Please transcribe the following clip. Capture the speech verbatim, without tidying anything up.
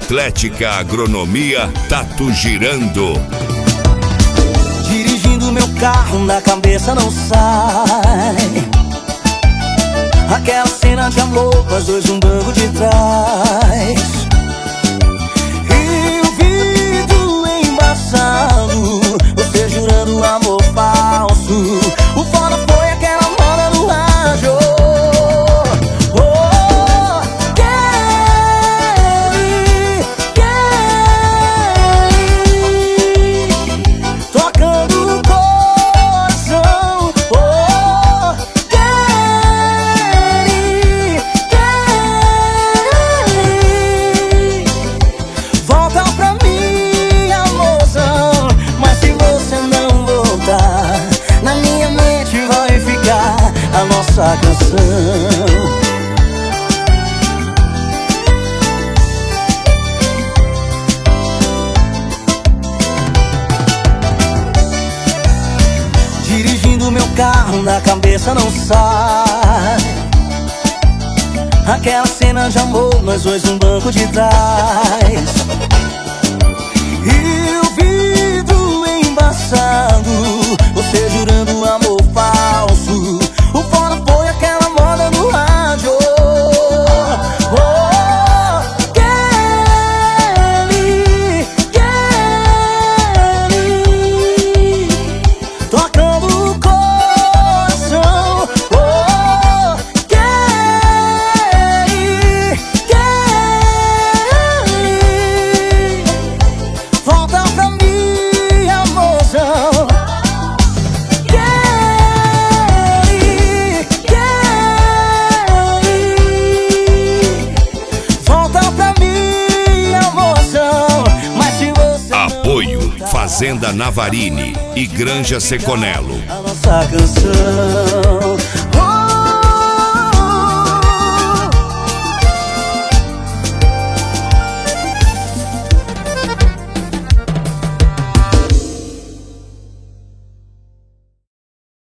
Atlética Agronomia Tato Girando. Dirigindo meu carro, na cabeça não sai aquela cena de amor, nós dois no banco de trás. E o vidro embaçado, você jurando amor falso. O foda foi aquela moda do rádio. Oh, Kelly, Kelly, tocando o coração. Oh, Kelly, Kelly, volta pra mim, amorzão. Mas se você não voltar, na minha mente vai ficar a nossa canção. Dirigindo meu carro, na cabeça não sai aquela cena de amor, nós dois no banco de trás. E o vidro embaçado, você jurando amor falso. O foda foi aquela moda no rádio. Oh, Kelly, Kelly, tocando o coração. Oh, Kelly, Kelly, volta pra mim, amorzão. Kelly, Kelly, volta pra mim, amorzão. Mas se você não Apoio voltar, Fazenda Navarini e Granja Seconello. a nossa canção. Oh,